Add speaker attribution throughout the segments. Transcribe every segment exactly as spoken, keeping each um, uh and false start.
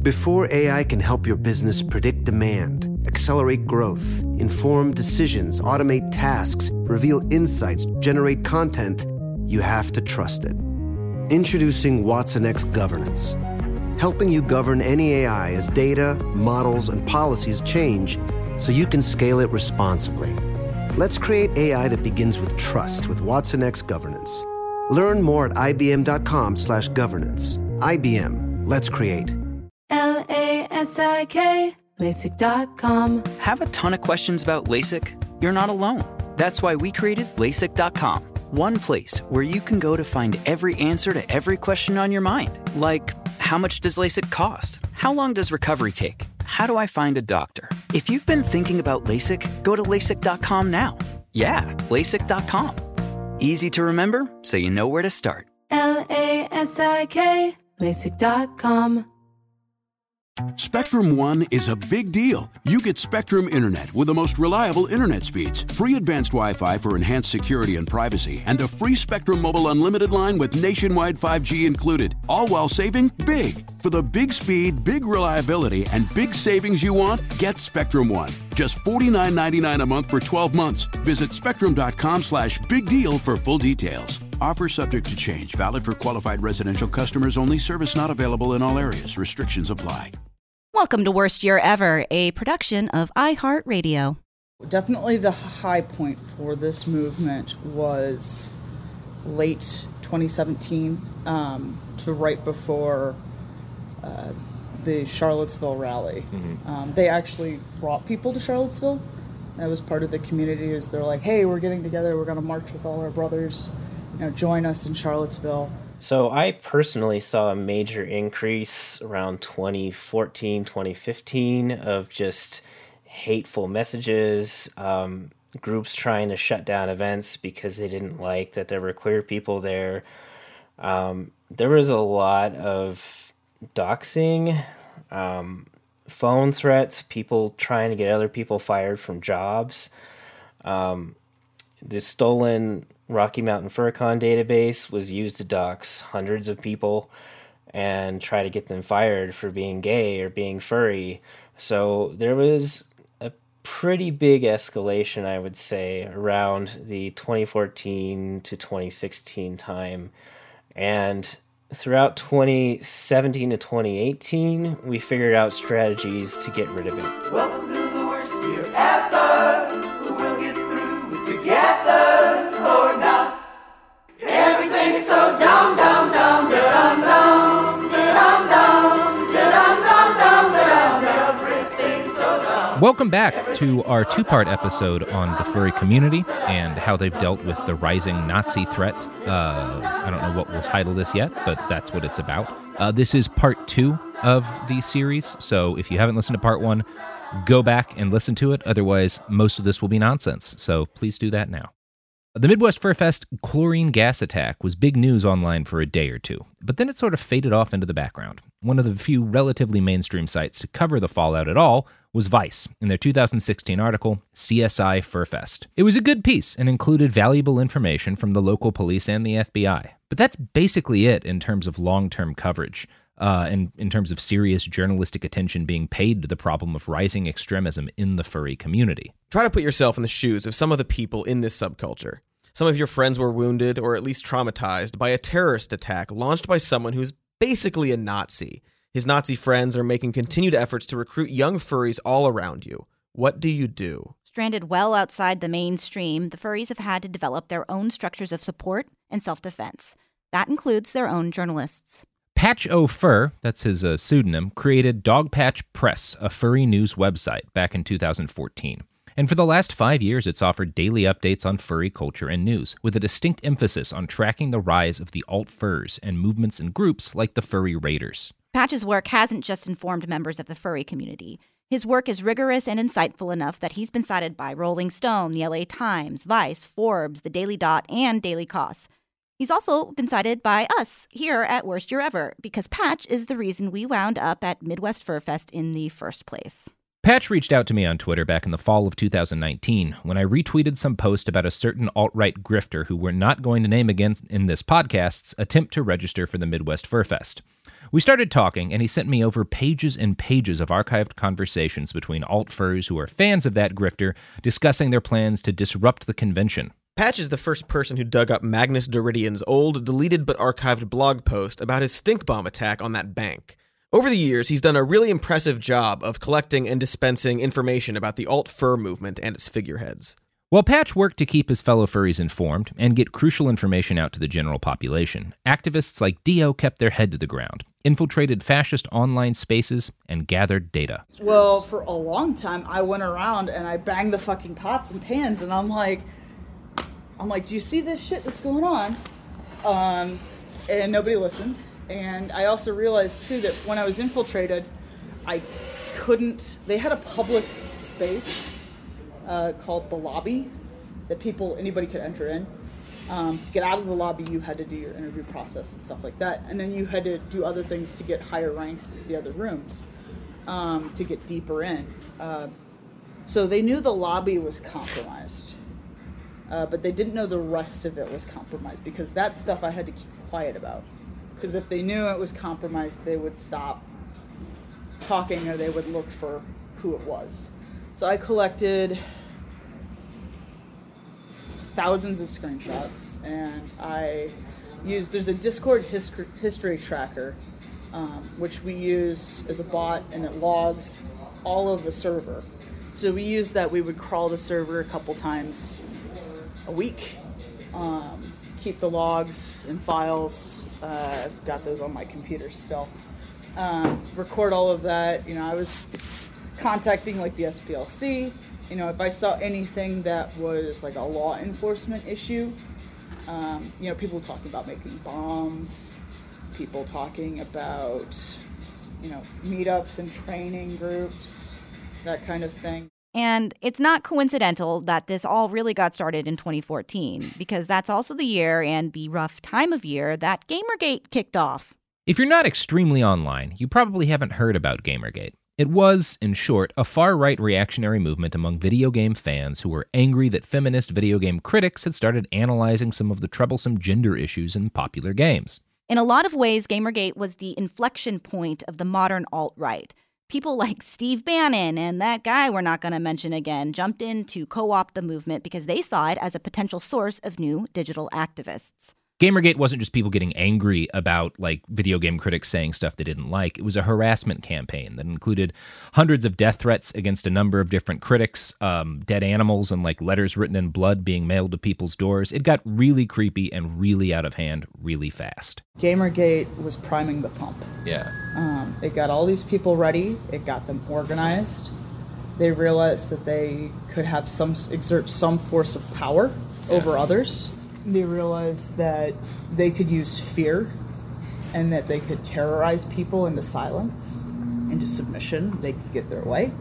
Speaker 1: Before A I can help your business predict demand, accelerate growth, inform decisions, automate tasks, reveal insights, generate content, you have to trust it. Introducing Watson X Governance, helping you govern any A I as data, models, and policies change so you can scale it responsibly. Let's create A I that begins with trust with Watson X Governance. Learn more at ibm.com slash governance. I B M. Let's create.
Speaker 2: L A S I K, LASIK dot com.
Speaker 3: Have a ton of questions about LASIK? You're not alone. That's why we created LASIK dot com. One place where you can go to find every answer to every question on your mind. Like, how much does LASIK cost? How long does recovery take? How do I find a doctor? If you've been thinking about LASIK, go to LASIK dot com now. Yeah, LASIK dot com. Easy to remember, so you know where to start.
Speaker 2: L A S I K, LASIK dot com.
Speaker 4: Spectrum One is a big deal. You get Spectrum Internet with the most reliable internet speeds, free advanced Wi-Fi for enhanced security and privacy, and a free Spectrum Mobile Unlimited line with nationwide five G included, all while saving big. For the big speed, big reliability, and big savings you want, get Spectrum One. Just forty-nine ninety-nine a month for twelve months. Visit spectrum.com slash big deal for full details. Offer subject to change. Valid for qualified residential customers only. Service not available in all areas. Restrictions apply.
Speaker 5: Welcome to Worst Year Ever, a production of iHeartRadio.
Speaker 6: Definitely the high point for this movement was late twenty seventeen um, to right before uh, the Charlottesville rally. Mm-hmm. Um, they actually brought people to Charlottesville. That was part of the community. Is they're like, hey, we're getting together. We're going to march with all our brothers. You know, join us in Charlottesville.
Speaker 7: So I personally saw a major increase around twenty fourteen, twenty fifteen of just hateful messages, um, groups trying to shut down events because they didn't like that there were queer people there. Um, there was a lot of doxing, um, phone threats, people trying to get other people fired from jobs. Um, the stolen Rocky Mountain Furcon database was used to dox hundreds of people and try to get them fired for being gay or being furry. So there was a pretty big escalation, I would say, around the twenty fourteen to twenty sixteen time. And throughout twenty seventeen to twenty eighteen, we figured out strategies to get rid of it.
Speaker 8: Welcome to the worst year ever. We'll get through it together. Or not. Everything's so dumb, dumb, dumb, da-dum, dum, da-dum, dum, da-dum, dum, dum, da-dum, everything's so dumb.
Speaker 9: Welcome back to our two-part episode on the furry community and how they've dealt with the rising Nazi threat. Uh, I don't know what we'll title this yet, but that's what it's about. Uh, this is part two of the series, so if you haven't listened to part one, go back and listen to it. Otherwise, most of this will be nonsense, so please do that now. The Midwest Fur Fest chlorine gas attack was big news online for a day or two, but then it sort of faded off into the background. One of the few relatively mainstream sites to cover the fallout at all was Vice, in their two thousand sixteen article, C S I Fur Fest. It was a good piece and included valuable information from the local police and the F B I, but that's basically it in terms of long-term coverage. Uh, and in terms of serious journalistic attention being paid to the problem of rising extremism in the furry community.
Speaker 10: Try to put yourself in the shoes of some of the people in this subculture. Some of your friends were wounded or at least traumatized by a terrorist attack launched by someone who's basically a Nazi. His Nazi friends are making continued efforts to recruit young furries all around you. What do you do?
Speaker 5: Stranded well outside the mainstream, the furries have had to develop their own structures of support and self-defense. That includes their own journalists.
Speaker 9: Patch O Fur, that's his uh, pseudonym, created Dogpatch Press, a furry news website, back in two thousand fourteen. And for the last five years, it's offered daily updates on furry culture and news, with a distinct emphasis on tracking the rise of the alt-furs and movements and groups like the Furry Raiders.
Speaker 5: Patch's work hasn't just informed members of the furry community. His work is rigorous and insightful enough that he's been cited by Rolling Stone, the L A Times, Vice, Forbes, the Daily Dot, and Daily Kos. He's also been cited by us here at Worst Year Ever, because Patch is the reason we wound up at Midwest Fur Fest in the first place.
Speaker 9: Patch reached out to me on Twitter back in the fall of two thousand nineteen when I retweeted some post about a certain alt-right grifter who we're not going to name again in this podcast's attempt to register for the Midwest Fur Fest. We started talking, and he sent me over pages and pages of archived conversations between alt-furs who are fans of that grifter discussing their plans to disrupt the convention.
Speaker 10: Patch is the first person who dug up Magnus Doridian's old, deleted but archived blog post about his stink bomb attack on that bank. Over the years, he's done a really impressive job of collecting and dispensing information about the alt-fur movement and its figureheads.
Speaker 9: While Patch worked to keep his fellow furries informed and get crucial information out to the general population, activists like Dio kept their head to the ground, infiltrated fascist online spaces, and gathered data.
Speaker 6: Well, for a long time, I went around and I banged the fucking pots and pans, and I'm like, I'm like, do you see this shit that's going on? Um, and nobody listened. And I also realized, too, that when I was infiltrated, I couldn't... They had a public space uh, called the lobby that people, anybody could enter in. Um, to get out of the lobby, you had to do your interview process and stuff like that. And then you had to do other things to get higher ranks to see other rooms, um, to get deeper in. Uh, so they knew the lobby was compromised. Uh, but they didn't know the rest of it was compromised, because that stuff I had to keep quiet about. Because if they knew it was compromised, they would stop talking, or they would look for who it was. So I collected thousands of screenshots, and I used, there's a Discord history, history tracker, um, which we used as a bot, and it logs all of the server. So we used that, we would crawl the server a couple times a week, um, keep the logs and files. Uh, I've got those on my computer still. Um, record all of that. You know, I was contacting like the S P L C. You know, if I saw anything that was like a law enforcement issue, um, you know, people talking about making bombs, people talking about, you know, meetups and training groups, that kind of thing.
Speaker 5: And it's not coincidental that this all really got started in twenty fourteen, because that's also the year and the rough time of year that Gamergate kicked off.
Speaker 9: If you're not extremely online, you probably haven't heard about Gamergate. It was, in short, a far-right reactionary movement among video game fans who were angry that feminist video game critics had started analyzing some of the troublesome gender issues in popular games.
Speaker 5: In a lot of ways, Gamergate was the inflection point of the modern alt-right. People like Steve Bannon and that guy we're not going to mention again jumped in to co-opt the movement because they saw it as a potential source of new digital activists.
Speaker 9: Gamergate wasn't just people getting angry about, like, video game critics saying stuff they didn't like. It was a harassment campaign that included hundreds of death threats against a number of different critics, um, dead animals, and, like, letters written in blood being mailed to people's doors. It got really creepy and really out of hand really fast.
Speaker 6: Gamergate was priming the pump.
Speaker 9: Yeah.
Speaker 6: Um, it got all these people ready. It got them organized. They realized that they could have some exert some force of power yeah. over others. They realized that they could use fear and that they could terrorize people into silence, into submission. They could get their way.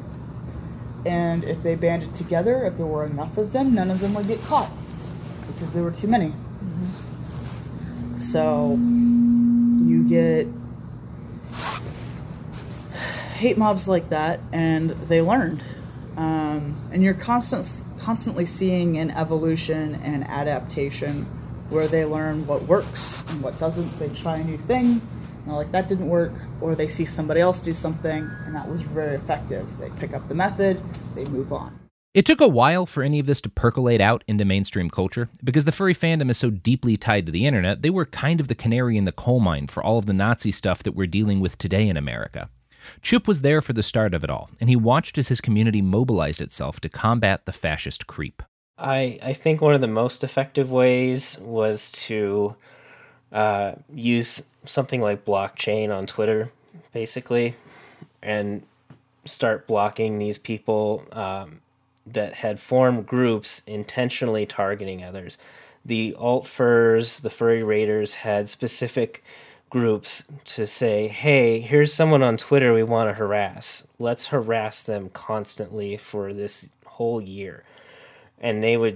Speaker 6: And if they banded together, if there were enough of them, none of them would get caught because there were too many. Mm-hmm. So you get hate mobs like that, and they learned. Um, and you're constant, constantly seeing an evolution and adaptation where they learn what works and what doesn't. They try a new thing, and like, that didn't work, or they see somebody else do something, and that was very effective. They pick up the method, they move on.
Speaker 9: It took a while for any of this to percolate out into mainstream culture. Because the furry fandom is so deeply tied to the internet, they were kind of the canary in the coal mine for all of the Nazi stuff that we're dealing with today in America. Chip was there for the start of it all, and he watched as his community mobilized itself to combat the fascist creep.
Speaker 7: I, I think one of the most effective ways was to uh, use something like blockchain on Twitter, basically, and start blocking these people um, that had formed groups intentionally targeting others. The alt-furs, the furry raiders, had specific groups to say, hey, here's someone on Twitter we want to harass. Let's harass them constantly for this whole year. And they would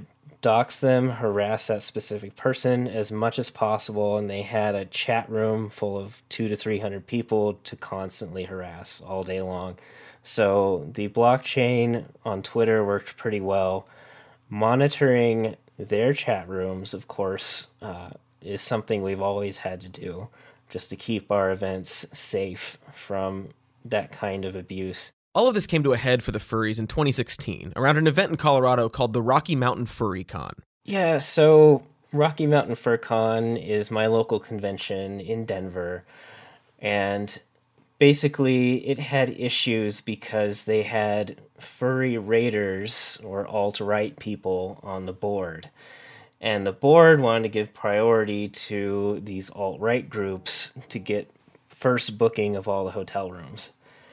Speaker 7: dox them, harass that specific person as much as possible, and they had a chat room full of two to three hundred people to constantly harass all day long. So the blockchain on Twitter worked pretty well. Monitoring their chat rooms, of course, uh, is something we've always had to do just to keep our events safe from that kind of abuse.
Speaker 10: All of this came to a head for the furries in twenty sixteen, around an event in Colorado called the Rocky Mountain Furry Con.
Speaker 7: Yeah, so Rocky Mountain Fur Con is my local convention in Denver, and basically it had issues because they had furry raiders or alt-right people on the board. And the board wanted to give priority to these alt-right groups to get first booking of all the hotel rooms.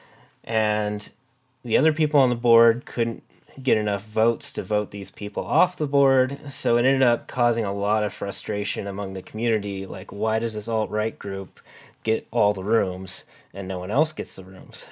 Speaker 7: And the other people on the board couldn't get enough votes to vote these people off the board, so it ended up causing a lot of frustration among the community. Like, why does this alt-right group get all the rooms and no one else gets the rooms?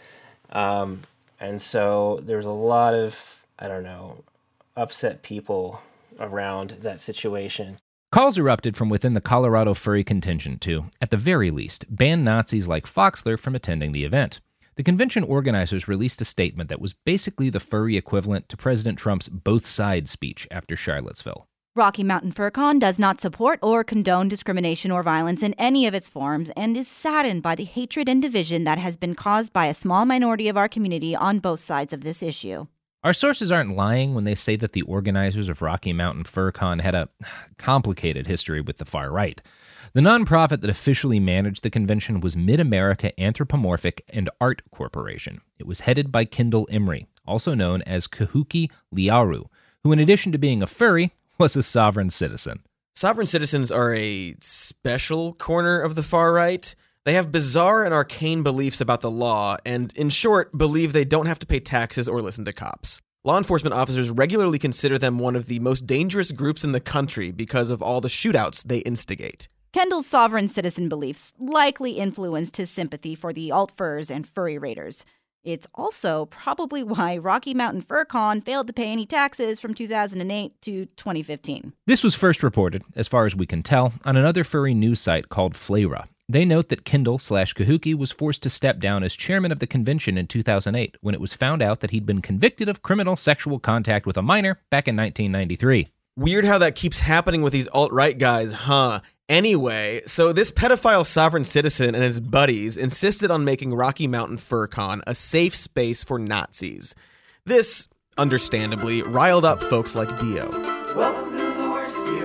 Speaker 7: Um, and so there's a lot of, I don't know, upset people around that situation.
Speaker 9: Calls erupted from within the Colorado furry contingent to, at the very least, ban Nazis like Foxler from attending the event. The convention organizers released a statement that was basically the furry equivalent to President Trump's both sides speech after Charlottesville.
Speaker 5: Rocky Mountain Fur Con does not support or condone discrimination or violence in any of its forms and is saddened by the hatred and division that has been caused by a small minority of our community on both sides of this issue.
Speaker 9: Our sources aren't lying when they say that the organizers of Rocky Mountain Fur Con had a complicated history with the far right. The nonprofit that officially managed the convention was Mid-America Anthropomorphic and Art Corporation. It was headed by Kendall Emery, also known as Kahuki Liaru, who in addition to being a furry, was a sovereign citizen.
Speaker 10: Sovereign citizens are a special corner of the far right. They have bizarre and arcane beliefs about the law, and in short, believe they don't have to pay taxes or listen to cops. Law enforcement officers regularly consider them one of the most dangerous groups in the country because of all the shootouts they instigate.
Speaker 5: Kendall's sovereign citizen beliefs likely influenced his sympathy for the alt-furs and furry raiders. It's also probably why Rocky Mountain Fur Con failed to pay any taxes from two thousand eight to twenty fifteen.
Speaker 9: This was first reported, as far as we can tell, on another furry news site called Flayra. They note that Kendall slash Kahuki was forced to step down as chairman of the convention in two thousand eight when it was found out that he'd been convicted of criminal sexual contact with a minor back in nineteen ninety-three.
Speaker 10: Weird how that keeps happening with these alt-right guys, huh? Anyway, so this pedophile sovereign citizen and his buddies insisted on making Rocky Mountain Fur Con a safe space for Nazis. This, understandably, riled up folks like Dio.
Speaker 8: Welcome to the worst year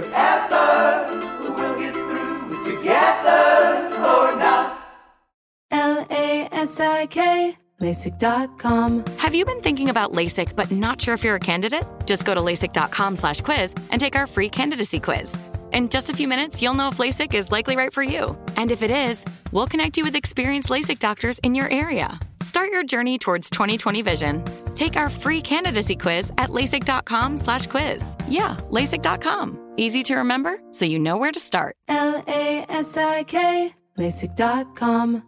Speaker 8: ever. We'll get through it together or not.
Speaker 2: L A S I K, LASIK dot com.
Speaker 11: Have you been thinking about LASIK but not sure if you're a candidate? Just go to LASIK dot com slash quiz and take our free candidacy quiz. In just a few minutes, you'll know if LASIK is likely right for you. And if it is, we'll connect you with experienced LASIK doctors in your area. Start your journey towards twenty twenty vision. Take our free candidacy quiz at LASIK dot com slash quiz. Yeah, LASIK dot com. Easy to remember, so you know where to start.
Speaker 2: L A S I K, LASIK dot com.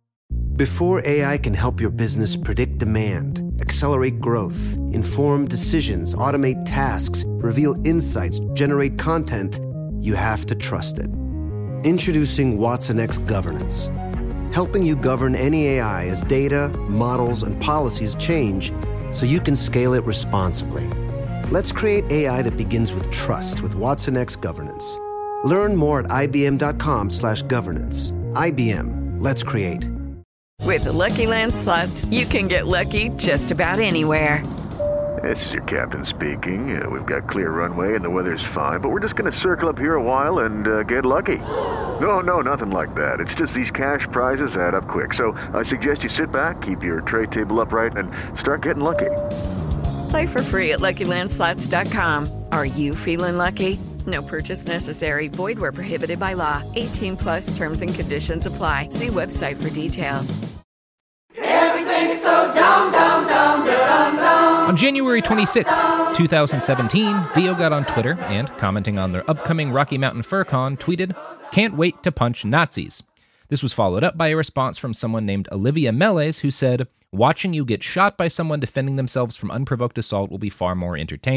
Speaker 1: Before A I can help your business predict demand, accelerate growth, inform decisions, automate tasks, reveal insights, generate content, you have to trust it. Introducing watsonx Governance, helping you govern any A I as data, models, and policies change so you can scale it responsibly. Let's create A I that begins with trust with watsonx Governance. Learn more at I B M dot com slash governance. I B M, let's create.
Speaker 12: With the Lucky Land Slots, you can get lucky just about anywhere.
Speaker 13: This is your captain speaking. Uh, we've got clear runway and the weather's fine, but we're just going to circle up here a while and uh, get lucky. No, no, nothing like that. It's just these cash prizes add up quick. So I suggest you sit back, keep your tray table upright, and start getting lucky.
Speaker 12: Play for free at Lucky Land Slots dot com. Are you feeling lucky? No purchase necessary. Void where prohibited by law. eighteen plus terms and conditions apply. See website for details.
Speaker 8: Everything's so dumb, dumb, dumb, dumb, dumb.
Speaker 9: On January twenty-sixth, twenty seventeen, Dio got on Twitter and, commenting on their upcoming Rocky Mountain Fur Con, tweeted, "Can't wait to punch Nazis." This was followed up by a response from someone named Olivia Melles, who said, "Watching you get shot by someone defending themselves from unprovoked assault will be far more entertaining."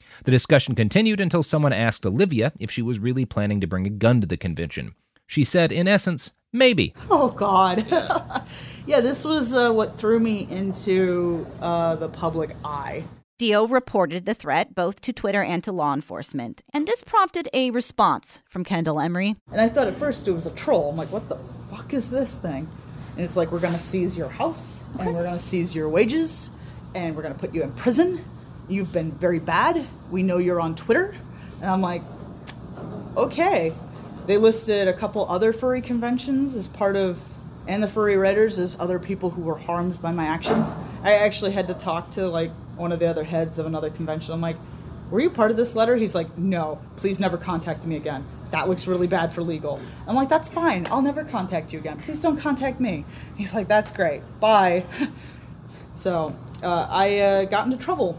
Speaker 9: The discussion continued until someone asked Olivia if she was really planning to bring a gun to the convention. She said, in essence, maybe.
Speaker 6: Oh, God. Yeah, this was uh, what threw me into uh, the public eye.
Speaker 5: Dio reported the threat both to Twitter and to law enforcement, and this prompted a response from Kendall Emery.
Speaker 6: And I thought at first it was a troll. I'm like, what the fuck is this thing? And it's like, we're going to seize your house, what? and we're going to seize your wages, and we're going to put you in prison. You've been very bad. We know you're on Twitter. And I'm like, okay. They listed a couple other furry conventions as part of, and the Furry Raiders as other people who were harmed by my actions. I actually had to talk to like one of the other heads of another convention. I'm like, were you part of this letter? He's like, no, please never contact me again. That looks really bad for legal. I'm like, that's fine. I'll never contact you again. Please don't contact me. He's like, that's great. Bye. So uh, I uh, got into trouble.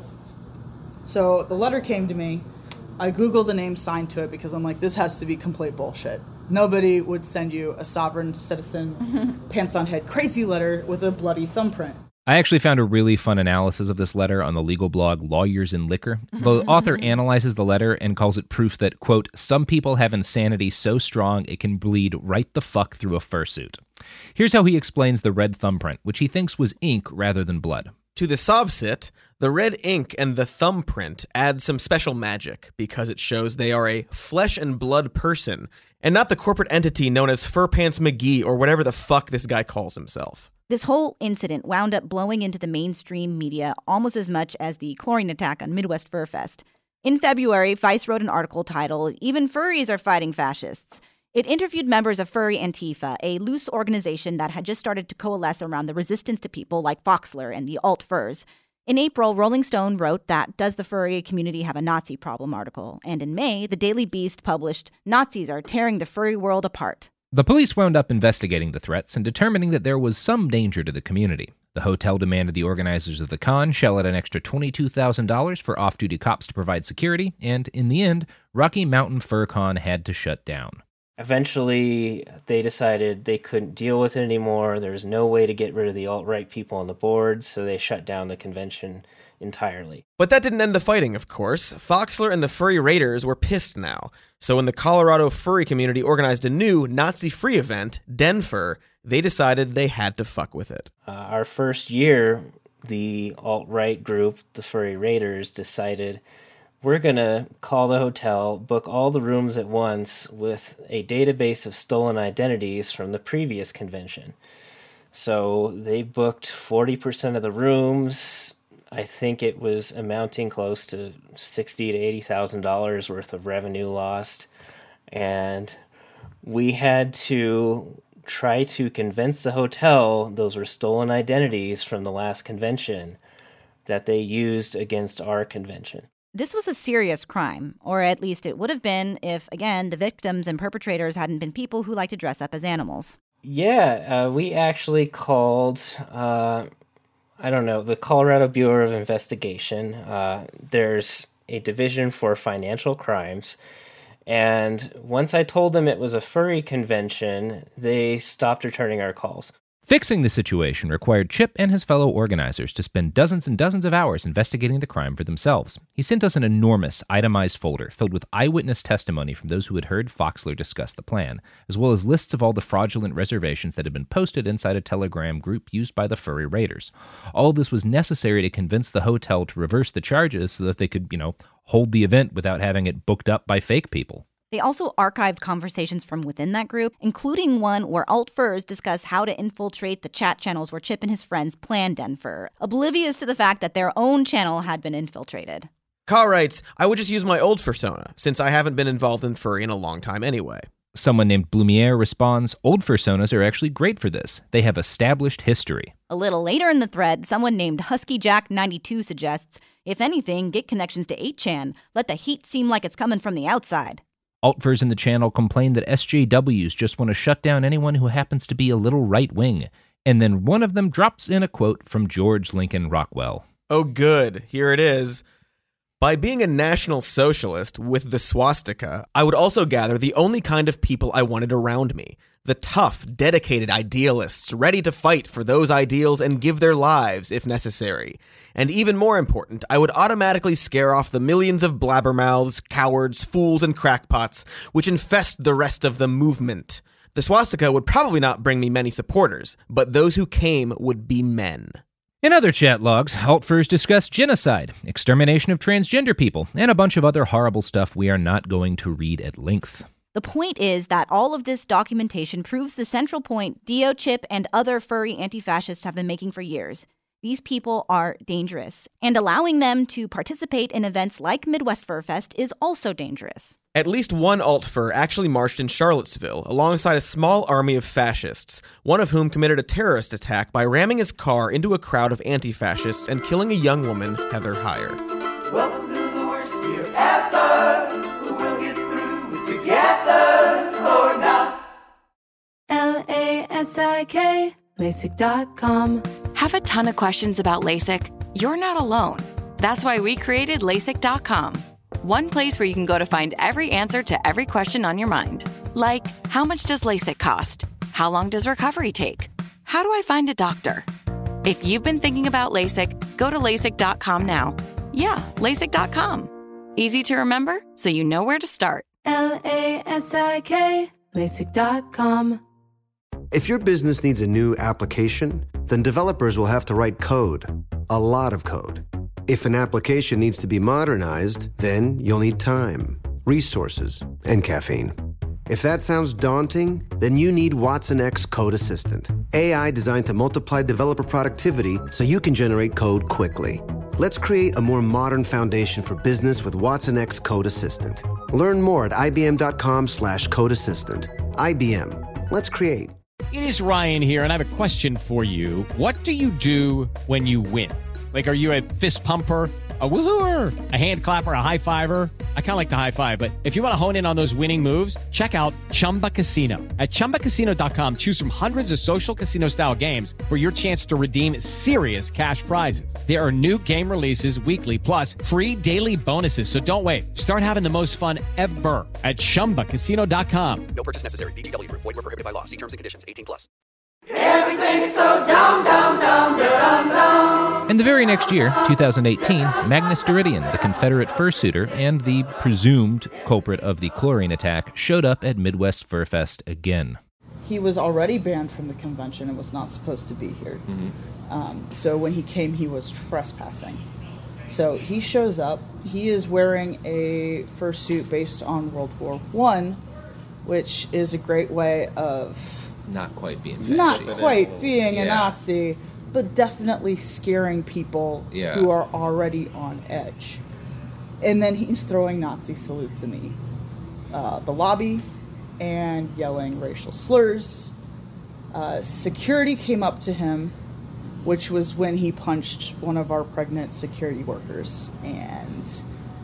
Speaker 6: So the letter came to me. I Googled the name signed to it because I'm like, this has to be complete bullshit. Nobody would send you a sovereign citizen, pants on head, crazy letter with a bloody thumbprint.
Speaker 9: I actually found a really fun analysis of this letter on the legal blog Lawyers in Liquor. The author analyzes the letter and calls it proof that, quote, some people have insanity so strong it can bleed right the fuck through a fursuit. Here's how he explains the red thumbprint, which he thinks was ink rather than blood.
Speaker 10: To the Sovsit, the red ink and the thumbprint add some special magic because it shows they are a flesh and blood person and not the corporate entity known as Furpants McGee or whatever the fuck this guy calls himself.
Speaker 5: This whole incident wound up blowing into the mainstream media almost as much as the chlorine attack on Midwest Fur Fest. In February, Vice wrote an article titled, "Even Furries Are Fighting Fascists." It interviewed members of Furry Antifa, a loose organization that had just started to coalesce around the resistance to people like Foxler and the alt-furs. In April, Rolling Stone wrote that Does the Furry Community Have a Nazi Problem article. And in May, the Daily Beast published Nazis Are Tearing the Furry World Apart.
Speaker 9: The police wound up investigating the threats and determining that there was some danger to the community. The hotel demanded the organizers of the con shell out an extra twenty-two thousand dollars for off-duty cops to provide security, and in the end, Rocky Mountain Fur Con had to shut down.
Speaker 7: Eventually, they decided they couldn't deal with it anymore. There was no way to get rid of the alt-right people on the board, so they shut down the convention entirely.
Speaker 10: But that didn't end the fighting, of course. Foxler and the Furry Raiders were pissed now. So when the Colorado furry community organized a new Nazi-free event, Denfur, they decided they had to fuck with it.
Speaker 7: Uh, our first year, the alt-right group, the Furry Raiders, decided we're going to call the hotel, book all the rooms at once with a database of stolen identities from the previous convention. So they booked forty percent of the rooms. I think it was amounting close to sixty thousand to eighty thousand dollars worth of revenue lost. And we had to try to convince the hotel those were stolen identities from the last convention that they used against our convention.
Speaker 5: This was a serious crime, or at least it would have been if, again, the victims and perpetrators hadn't been people who like to dress up as animals.
Speaker 7: Yeah, uh, we actually called, uh, I don't know, the Colorado Bureau of Investigation. Uh, there's a division for financial crimes. And once I told them it was a furry convention, they stopped returning our calls.
Speaker 9: Fixing the situation required Chip and his fellow organizers to spend dozens and dozens of hours investigating the crime for themselves. He sent us an enormous, itemized folder filled with eyewitness testimony from those who had heard Foxler discuss the plan, as well as lists of all the fraudulent reservations that had been posted inside a Telegram group used by the Furry Raiders. All of this was necessary to convince the hotel to reverse the charges so that they could, you know, hold the event without having it booked up by fake people.
Speaker 5: They also archived conversations from within that group, including one where alt-furs discuss how to infiltrate the chat channels where Chip and his friends planned Denfur, oblivious to the fact that their own channel had been infiltrated.
Speaker 10: Ka writes, I would just use my old fursona, since I haven't been involved in furry in a long time anyway.
Speaker 9: Someone named Blumiere responds, old fursonas are actually great for this. They have established history.
Speaker 5: A little later in the thread, someone named Husky Jack ninety-two suggests, if anything, get connections to eight chan. Let the heat seem like it's coming from the outside.
Speaker 9: Altfurs in the channel complain that S J Ws just want to shut down anyone who happens to be a little right-wing. And then one of them drops in a quote from George Lincoln Rockwell.
Speaker 10: Oh, good. Here it is. By being a National Socialist with the swastika, I would also gather the only kind of people I wanted around me. The tough, dedicated idealists ready to fight for those ideals and give their lives if necessary. And even more important, I would automatically scare off the millions of blabbermouths, cowards, fools, and crackpots which infest the rest of the movement. The swastika would probably not bring me many supporters, but those who came would be men.
Speaker 9: In other chat logs, Altfurs discussed genocide, extermination of transgender people, and a bunch of other horrible stuff we are not going to read at length.
Speaker 5: The point is that all of this documentation proves the central point Dio, Chip, and other furry anti-fascists have been making for years. These people are dangerous, and allowing them to participate in events like Midwest Fur Fest is also dangerous.
Speaker 10: At least one Altfur actually marched in Charlottesville alongside a small army of fascists, one of whom committed a terrorist attack by ramming his car into a crowd of anti-fascists and killing a young woman, Heather Heyer.
Speaker 8: Welcome to the worst year ever. We'll get through it together or not.
Speaker 2: L A S I K, LASIK dot com.
Speaker 11: Have a ton of questions about LASIK? You're not alone. That's why we created LASIK dot com. One place where you can go to find every answer to every question on your mind. Like, how much does LASIK cost? How long does recovery take? How do I find a doctor? If you've been thinking about LASIK, go to LASIK dot com now. Yeah, LASIK dot com. Easy to remember, so you know where to start.
Speaker 2: L A S I K, LASIK dot com.
Speaker 1: If your business needs a new application, then developers will have to write code. A lot of code. If an application needs to be modernized, then you'll need time, resources, and caffeine. If that sounds daunting, then you need Watson X Code Assistant, A I designed to multiply developer productivity so you can generate code quickly. Let's create a more modern foundation for business with Watson X Code Assistant. Learn more at ibm.com slash code assistant. I B M. Let's create.
Speaker 14: It is Ryan here, and I have a question for you. What do you do when you win? Like, are you a fist pumper, a woohooer, a hand clapper, a high fiver? I kind of like the high five, but if you want to hone in on those winning moves, check out Chumba Casino. At chumba casino dot com, choose from hundreds of social casino-style games for your chance to redeem serious cash prizes. There are new game releases weekly, plus free daily bonuses. So don't wait. Start having the most fun ever at chumba casino dot com.
Speaker 15: No purchase necessary. V G W. Void where prohibited by law. See terms and conditions. eighteen plus.
Speaker 8: Everything's so dumb, dumb, dumb, dumb, dumb.
Speaker 9: In the very next year, two thousand eighteen, Magnus Duridian, the Confederate fursuiter and the presumed culprit of the chlorine attack, showed up at Midwest Fur Fest again.
Speaker 6: He was already banned from the convention and was not supposed to be here. Mm-hmm. Um, so when he came, he was trespassing. So he shows up. He is wearing a fursuit based on World War One, which is a great way of
Speaker 16: not quite being
Speaker 6: not
Speaker 16: fascist.
Speaker 6: quite being
Speaker 16: yeah.
Speaker 6: a Nazi, but definitely scaring people
Speaker 16: yeah.
Speaker 6: who are already on edge. And then he's throwing Nazi salutes in the uh, the lobby and yelling racial slurs. Uh, security came up to him, which was when he punched one of our pregnant security workers, and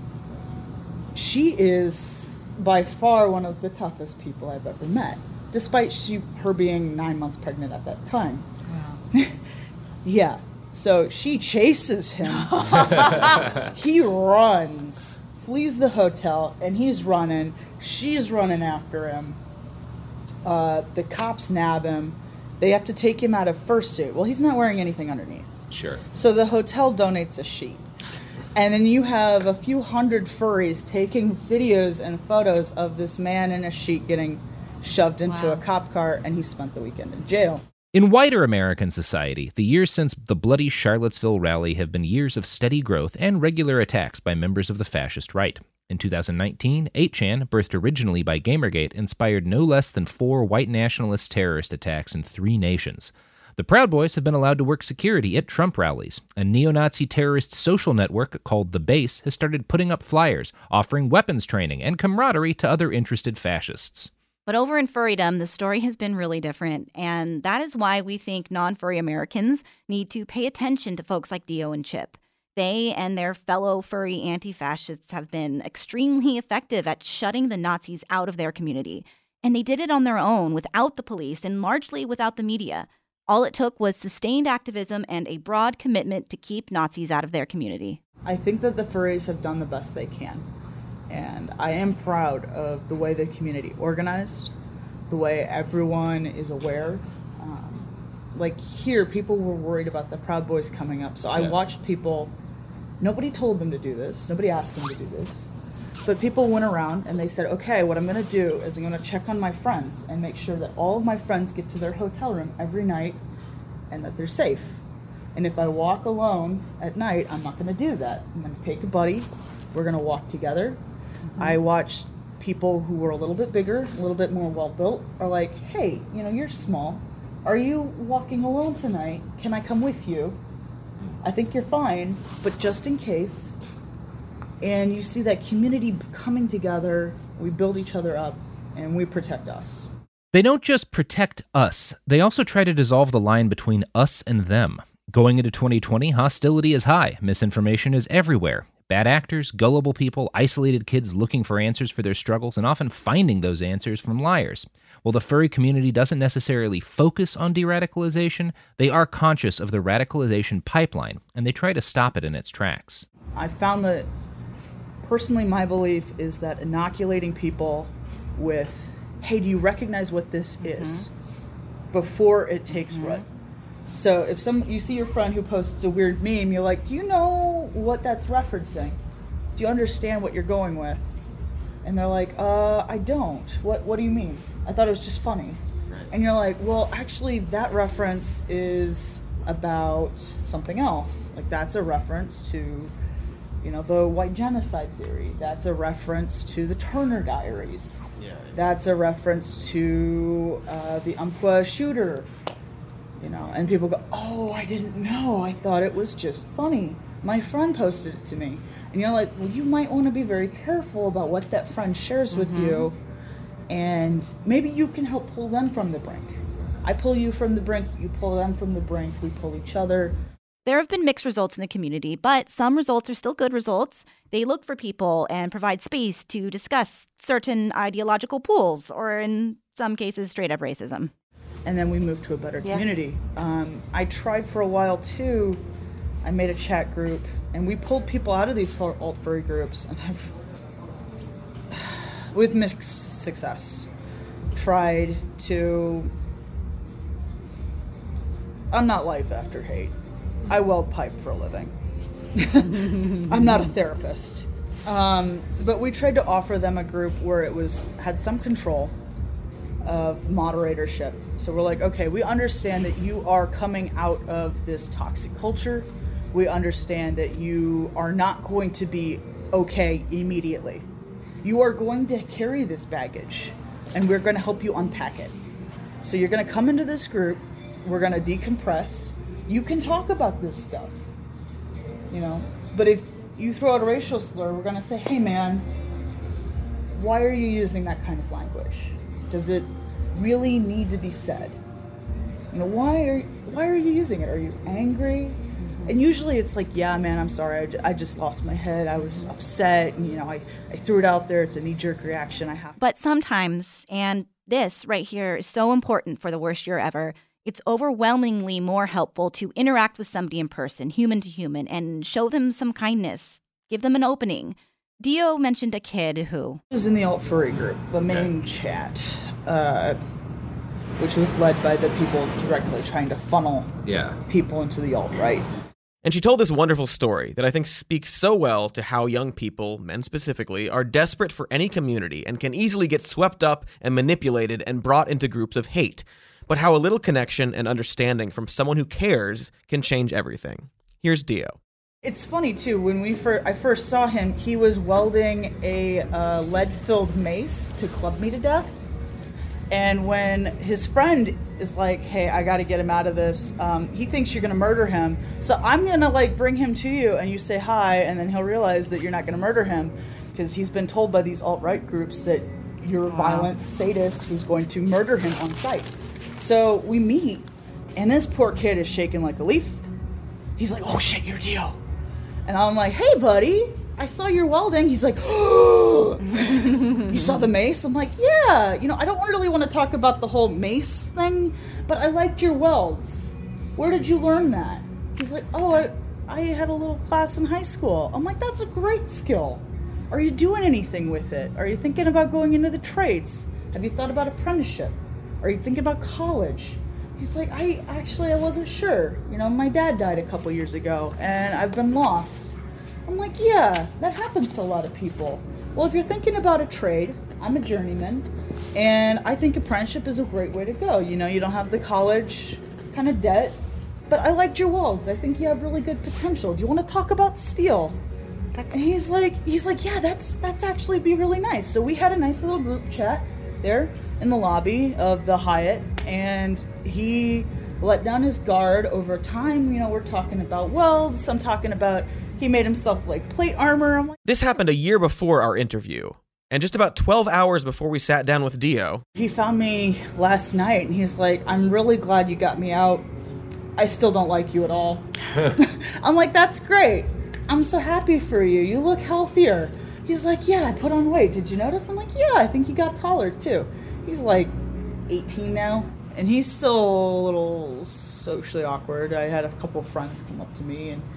Speaker 6: she is by far one of the toughest people I've ever met. Despite she, her being nine months pregnant at that time. Wow. Yeah. So she chases him. He runs, flees the hotel, and he's running. She's running after him. Uh, the cops nab him. They have to take him out of fursuit. Well, he's not wearing anything underneath.
Speaker 16: Sure.
Speaker 6: So the hotel donates a sheet. And then you have a few hundred furries taking videos and photos of this man in a sheet getting shoved into wow. a cop car, and he spent the weekend in jail.
Speaker 9: In wider American society, the years since the bloody Charlottesville rally have been years of steady growth and regular attacks by members of the fascist right. In two thousand nineteen, eight chan, birthed originally by Gamergate, inspired no less than four white nationalist terrorist attacks in three nations. The Proud Boys have been allowed to work security at Trump rallies. A neo-Nazi terrorist social network called The Base has started putting up flyers, offering weapons training and camaraderie to other interested fascists.
Speaker 5: But over in furrydom, the story has been really different, and that is why we think non-furry Americans need to pay attention to folks like Dio and Chip. They and their fellow furry anti-fascists have been extremely effective at shutting the Nazis out of their community, and they did it on their own without the police and largely without the media. All it took was sustained activism and a broad commitment to keep Nazis out of their community.
Speaker 6: I think that the furries have done the best they can. And I am proud of the way the community organized, the way everyone is aware. Um, like here, people were worried about the Proud Boys coming up, so I
Speaker 10: Yeah.
Speaker 6: watched people. Nobody told them to do this. Nobody asked them to do this. But people went around and they said, okay, what I'm going to do is I'm going to check on my friends and make sure that all of my friends get to their hotel room every night and that they're safe. And if I walk alone at night, I'm not going to do that. I'm going to take a buddy. We're going to walk together. Mm-hmm. I watched people who were a little bit bigger, a little bit more well-built, are like, hey, you know, you're small. Are you walking alone tonight? Can I come with you? I think you're fine, but just in case. And you see that community coming together, we build each other up, and we protect us.
Speaker 9: They don't just protect us, they also try to dissolve the line between us and them. Going into twenty twenty, hostility is high, misinformation is everywhere. Bad actors, gullible people, isolated kids looking for answers for their struggles and often finding those answers from liars. While the furry community doesn't necessarily focus on de-radicalization, they are conscious of the radicalization pipeline, and they try to stop it in its tracks.
Speaker 6: I found that, personally, my belief is that inoculating people with, hey, do you recognize what this mm-hmm. is, before it takes mm-hmm. root. So if some you see your friend who posts a weird meme, you're like, do you know what that's referencing? Do you understand what you're going with? And they're like, uh, I don't. What What do you mean? I thought it was just funny. Right. And you're like, well, actually, that reference is about something else. Like, that's a reference to, you know, the white genocide theory. That's a reference to the Turner Diaries. Yeah. That's a reference to uh, the Umpqua shooter. You know, and people go, oh, I didn't know. I thought it was just funny. My friend posted it to me. And you're like, well, you might want to be very careful about what that friend shares mm-hmm. with you. And maybe you can help pull them from the brink. I pull you from the brink, you pull them from the brink, we pull each other.
Speaker 5: There have been mixed results in the community, but some results are still good results. They look for people and provide space to discuss certain ideological pools, or in some cases, straight up racism.
Speaker 6: And then we moved to a better
Speaker 5: Yeah.
Speaker 6: community. Um, I tried for a while too. I made a chat group, and we pulled people out of these alt furry groups, and I've, with mixed success, tried to. I'm not life after hate. I weld pipe for a living. I'm not a therapist. Um, but we tried to offer them a group where it was had some control of moderatorship. So we're like, okay, we understand that you are coming out of this toxic culture. We understand that you are not going to be okay immediately. You are going to carry this baggage, and we're going to help you unpack it. So you're going to come into this group. We're going to decompress. You can talk about this stuff, you know, but if you throw out a racial slur, we're going to say, hey man, why are you using that kind of language? Does it really need to be said? You know, why are why are you using it? Are you angry? Mm-hmm. And usually it's like, yeah, man, I'm sorry. I, j- I just lost my head. I was upset. And, you know, I, I threw it out there. It's a knee-jerk reaction. I have.
Speaker 5: But sometimes, and this right here is so important for the worst year ever, it's overwhelmingly more helpful to interact with somebody in person, human to human, and show them some kindness. Give them an opening. Dio mentioned a kid who
Speaker 6: was in the alt furry group, the main okay. chat, uh, which was led by the people directly trying to funnel
Speaker 10: yeah.
Speaker 6: people into the alt-right.
Speaker 10: And she told this wonderful story that I think speaks so well to how young people, men specifically, are desperate for any community and can easily get swept up and manipulated and brought into groups of hate, but how a little connection and understanding from someone who cares can change everything. Here's Dio.
Speaker 6: It's funny, too, when we fir- I first saw him, he was welding a uh, lead-filled mace to club me to death. And when his friend is like, hey, I got to get him out of this, um, he thinks you're going to murder him. So I'm going to, like, bring him to you, and you say hi, and then he'll realize that you're not going to murder him, because he's been told by these alt-right groups that you're a violent sadist who's going to murder him on sight. So we meet, and this poor kid is shaking like a leaf. He's like, oh, shit, you're Dio. And I'm like, hey, buddy, I saw your welding. He's like, oh, you saw the mace? I'm like, yeah. You know, I don't really want to talk about the whole mace thing, but I liked your welds. Where did you learn that? He's like, oh, I, I had a little class in high school. I'm like, that's a great skill. Are you doing anything with it? Are you thinking about going into the trades? Have you thought about apprenticeship? Are you thinking about college? He's like, I actually, I wasn't sure. You know, my dad died a couple years ago, and I've been lost. I'm like, yeah, that happens to a lot of people. Well, if you're thinking about a trade, I'm a journeyman, and I think apprenticeship is a great way to go. You know, you don't have the college kind of debt, but I liked your welds. I think you have really good potential. Do you want to talk about steel? And he's like, he's like, yeah, that's that's actually be really nice. So we had a nice little group chat there in the lobby of the Hyatt, and he let down his guard over time. You know, we're talking about welds. I'm talking about he made himself like plate armor. I'm like,
Speaker 10: this happened a year before our interview, and just about twelve hours before we sat down with Dio.
Speaker 6: He found me last night, and he's like, I'm really glad you got me out. I still don't like you at all. I'm like, that's great. I'm so happy for you. You look healthier. He's like, yeah, I put on weight. Did you notice? I'm like, yeah, I think you got taller too. He's like eighteen now, and he's still a little socially awkward. I had a couple of friends come up to me, and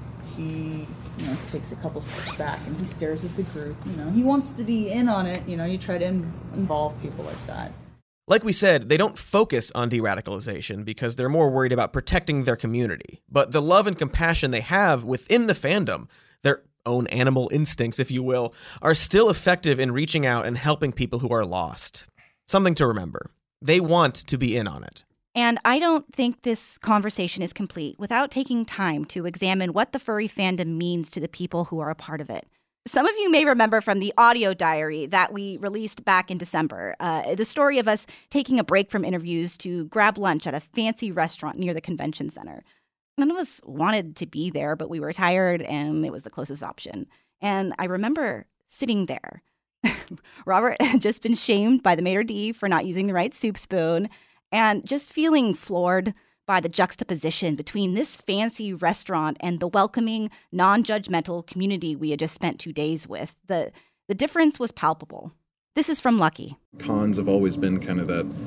Speaker 6: he, you know, takes a couple steps back, and he stares at the group. You know, he wants to be in on it. You know, you try to in- involve people like that.
Speaker 10: Like we said, they don't focus on de-radicalization because they're more worried about protecting their community. But the love and compassion they have within the fandom, their own animal instincts, if you will, are still effective in reaching out and helping people who are lost. Something to remember. They want to be in on it.
Speaker 5: And I don't think this conversation is complete without taking time to examine what the furry fandom means to the people who are a part of it. Some of you may remember from the audio diary that we released back in December, uh, the story of us taking a break from interviews to grab lunch at a fancy restaurant near the convention center. None of us wanted to be there, but we were tired and it was the closest option. And I remember sitting there. Robert had just been shamed by the maitre d' for not using the right soup spoon, and just feeling floored by the juxtaposition between this fancy restaurant and the welcoming, non-judgmental community we had just spent two days with. The the difference was palpable. This is from Lucky.
Speaker 16: Cons have always been kind of that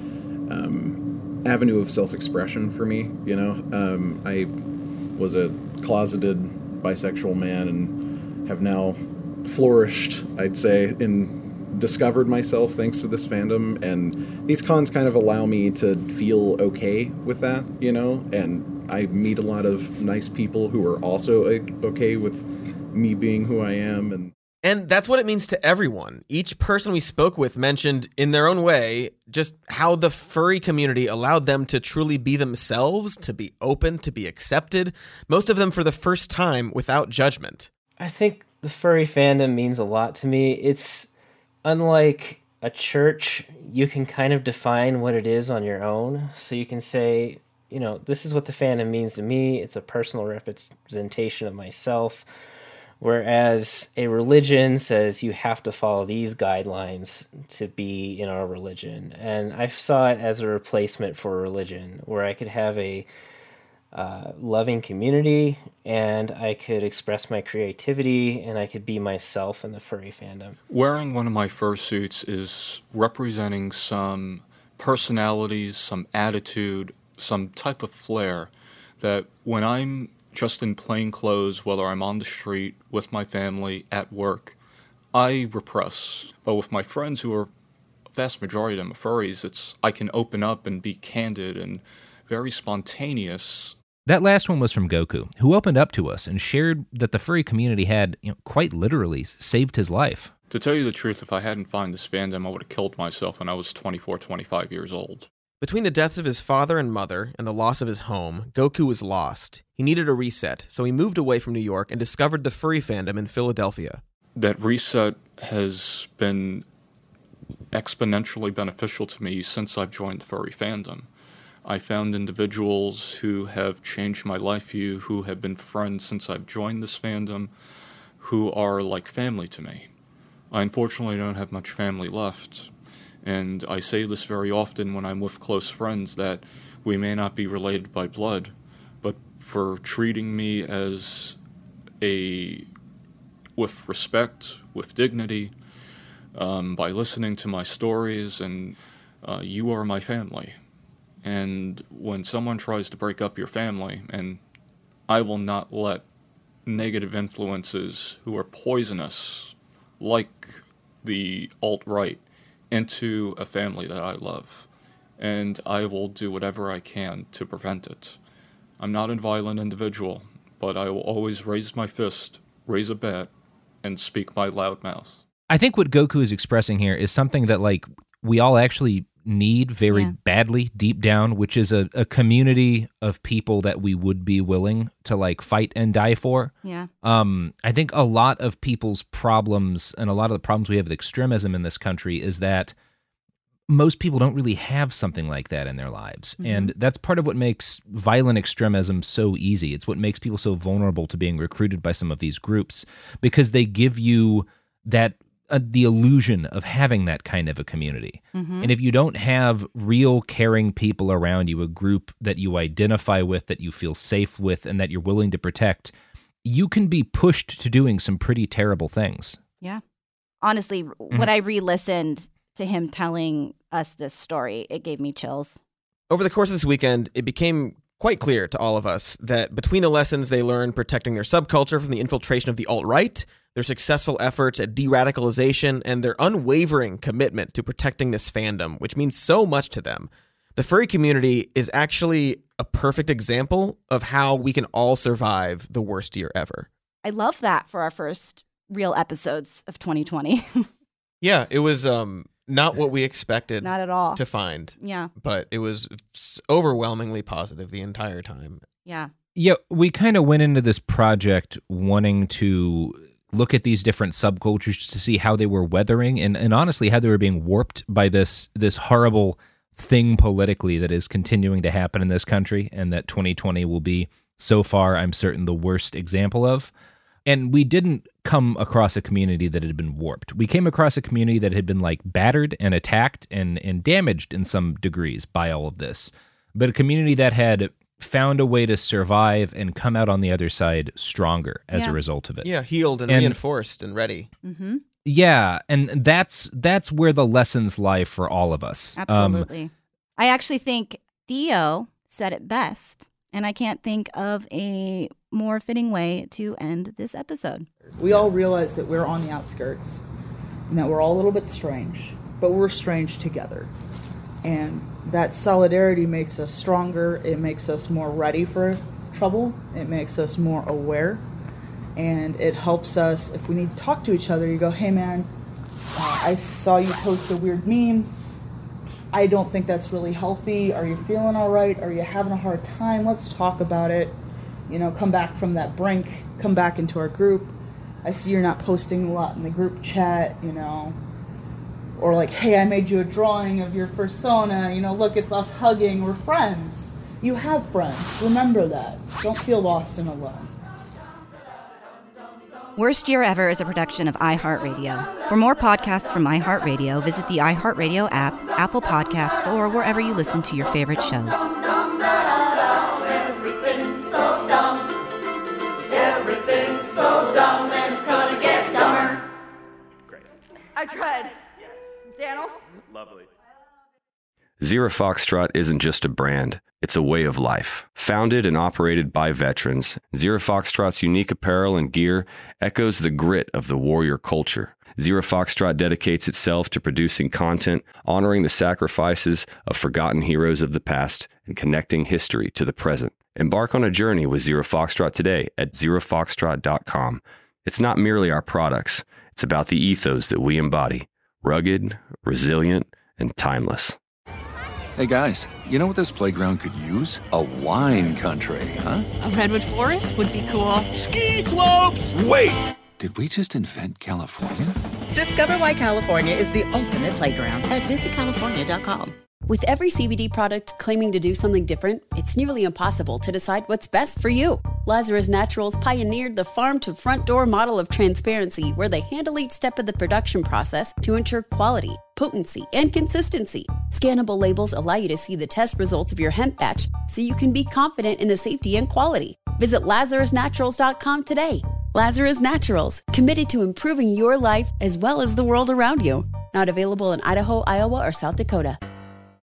Speaker 16: um, avenue of self-expression for me, you know. Um, I was a closeted bisexual man and have now flourished, I'd say, in discovered myself thanks to this fandom, and these cons kind of allow me to feel okay with that, you know, and I meet a lot of nice people who are also okay with me being who I am. And
Speaker 10: And that's what it means to everyone. Each person we spoke with mentioned in their own way just how the furry community allowed them to truly be themselves, to be open, to be accepted, most of them for the first time without judgment.
Speaker 7: I think the furry fandom means a lot to me. It's unlike a church, you can kind of define what it is on your own. So you can say, you know, this is what the fandom means to me. It's a personal representation of myself. Whereas a religion says you have to follow these guidelines to be in our religion. And I saw it as a replacement for religion, where I could have a uh, loving community and I could express my creativity and I could be myself in the furry fandom.
Speaker 17: Wearing one of my fursuits is representing some personalities, some attitude, some type of flair that when I'm just in plain clothes, whether I'm on the street, with my family, at work, I repress. But with my friends who are, a vast majority of them are furries, it's, I can open up and be candid and very spontaneous.
Speaker 9: That last one was from Goku, who opened up to us and shared that the furry community had, you know, quite literally saved his life.
Speaker 17: To tell you the truth, if I hadn't found this fandom, I would have killed myself when I was twenty-four, twenty-five years old.
Speaker 10: Between the deaths of his father and mother and the loss of his home, Goku was lost. He needed a reset, so he moved away from New York and discovered the furry fandom in Philadelphia.
Speaker 17: That reset has been exponentially beneficial to me since I've joined the furry fandom. I found individuals who have changed my life view, who have been friends since I've joined this fandom, who are like family to me. I unfortunately don't have much family left. And I say this very often when I'm with close friends, that we may not be related by blood, but for treating me as a, with respect, with dignity, um, by listening to my stories, and uh, you are my family. And when someone tries to break up your family, and I will not let negative influences who are poisonous, like the alt-right, into a family that I love, and I will do whatever I can to prevent it. I'm not a violent individual, but I will always raise my fist, raise a bat, and speak my loud mouth.
Speaker 9: I think what Goku is expressing here is something that, like, we all actually need very yeah. badly deep down, which is a, a community of people that we would be willing to, like, fight and die for.
Speaker 5: Yeah.
Speaker 9: Um, I think a lot of people's problems and a lot of the problems we have with extremism in this country is that most people don't really have something like that in their lives. Mm-hmm. And that's part of what makes violent extremism so easy. It's what makes people so vulnerable to being recruited by some of these groups, because they give you that Uh, the illusion of having that kind of a community.
Speaker 5: Mm-hmm.
Speaker 9: And if you don't have real caring people around you, a group that you identify with, that you feel safe with, and that you're willing to protect, you can be pushed to doing some pretty terrible things.
Speaker 5: Yeah. Honestly,
Speaker 9: Mm-hmm.
Speaker 5: when I re-listened to him telling us this story, it gave me chills.
Speaker 10: Over the course of this weekend, it became quite clear to all of us that between the lessons they learned protecting their subculture from the infiltration of the alt-right, their successful efforts at de-radicalization, and their unwavering commitment to protecting this fandom, which means so much to them, the furry community is actually a perfect example of how we can all survive the worst year ever.
Speaker 5: I love that for our first real episodes of twenty twenty.
Speaker 10: Yeah, it was um, not what we expected
Speaker 5: Not at all.
Speaker 10: to find.
Speaker 5: Yeah.
Speaker 10: But it was overwhelmingly positive the entire time.
Speaker 5: Yeah.
Speaker 9: Yeah, we kind of went into this project wanting to look at these different subcultures to see how they were weathering and, and honestly how they were being warped by this this horrible thing politically that is continuing to happen in this country, and that twenty twenty will be, so far, I'm certain, the worst example of. And we didn't come across a community that had been warped. We came across a community that had been, like, battered and attacked and, and damaged in some degrees by all of this, but a community that had found a way to survive and come out on the other side stronger as
Speaker 5: Yeah.
Speaker 9: a result of it.
Speaker 10: Yeah, healed and,
Speaker 9: And-
Speaker 10: reinforced and ready.
Speaker 5: Mm-hmm.
Speaker 9: Yeah, and that's that's where the lessons lie for all of us. Um,
Speaker 5: Absolutely. I actually think Dio said it best, and I can't think of a more fitting way to end this episode.
Speaker 6: We all realize that we're on the outskirts and that we're all a little bit strange, but we're strange together. And that solidarity makes us stronger. It makes us more ready for trouble. It makes us more aware. And it helps us, if we need to talk to each other, you go, hey man, uh, I saw you post a weird meme. I don't think that's really healthy. Are you feeling all right? Are you having a hard time? Let's talk about it. You know, come back from that brink. Come back into our group. I see you're not posting a lot in the group chat, you know. Or like, hey, I made you a drawing of your persona. You know, look, it's us hugging. We're friends. You have friends. Remember that. Don't feel lost and alone.
Speaker 5: Worst Year Ever is a production of iHeartRadio. For more podcasts from iHeartRadio, visit the iHeartRadio app, Apple Podcasts, or wherever you listen to your favorite shows.
Speaker 8: Everything's so dumb. Everything's so dumb, and it's gonna get dumber.
Speaker 18: I tried. Yes. Daniel?
Speaker 19: Lovely. Zero Foxtrot isn't just a brand, it's a way of life. Founded and operated by veterans, Zero Foxtrot's unique apparel and gear echoes the grit of the warrior culture. Zero Foxtrot dedicates itself to producing content, honoring the sacrifices of forgotten heroes of the past, and connecting history to the present. Embark on a journey with Zero Foxtrot today at zero foxtrot dot com. It's not merely our products, it's about the ethos that we embody. Rugged, resilient, and timeless.
Speaker 20: Hey guys, you know what this playground could use? A wine country, huh?
Speaker 21: A redwood forest would be cool.
Speaker 20: Ski slopes! Wait! Did we just invent California?
Speaker 22: Discover why California is the ultimate playground at visit california dot com.
Speaker 23: With every C B D product claiming to do something different, it's nearly impossible to decide what's best for you. Lazarus Naturals pioneered the farm-to-front-door model of transparency, where they handle each step of the production process to ensure quality, potency, and consistency. Scannable labels allow you to see the test results of your hemp batch, so you can be confident in the safety and quality. Visit lazarus naturals dot com today. Lazarus Naturals, committed to improving your life as well as the world around you. Not available in Idaho, Iowa, or South Dakota.